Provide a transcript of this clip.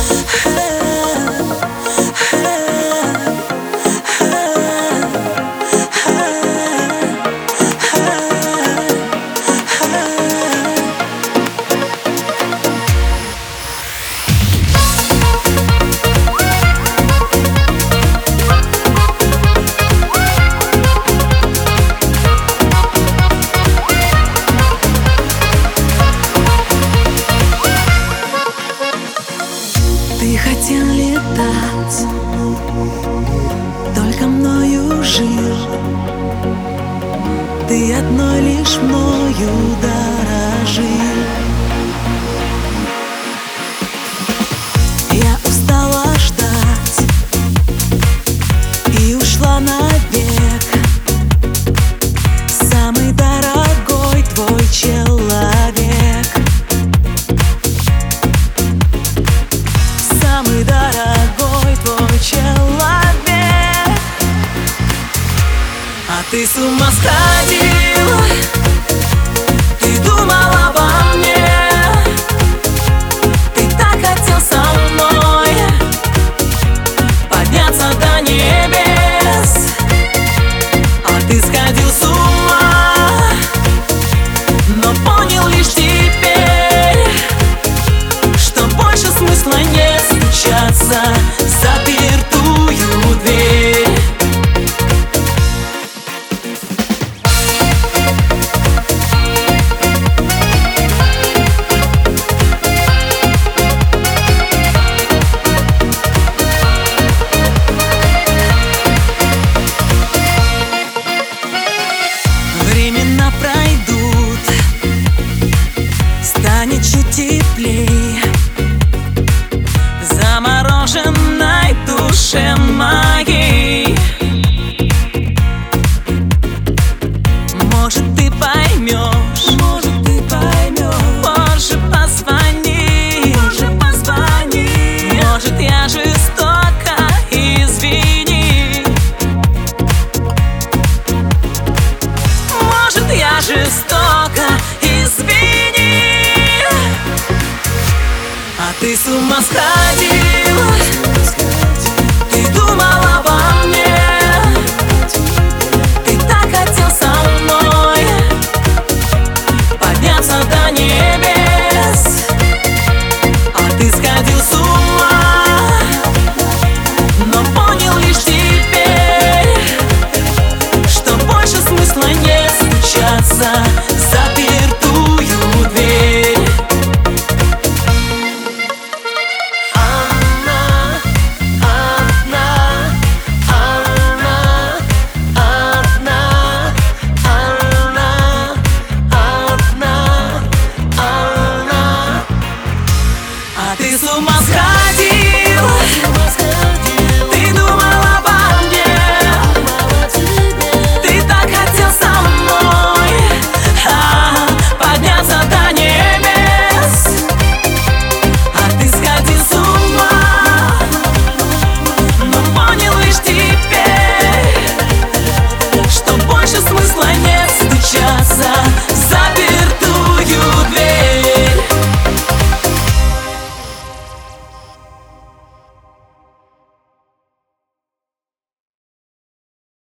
Ты хотел летать, только мною жил. Ты одной лишь мною дорожил. Я устала ждать и ушла навек. Самый дорогой твой человек. Самый дорогой твой человек. А ты с ума сходил, ты думал обо мне. Ты так хотел со мной подняться до небес. А ты сходил с ума, но понял лишь теперь, что больше смысла нет стучаться в запертую дверь. Времена пройдут, станет чуть теплей замороженной душе моей. Может, ты поймешь, может, ты поймешь. Позже позвони, позже позвони. Может, я жестоко, извини. Может, я жестоко, извини. А ты с ума сходил,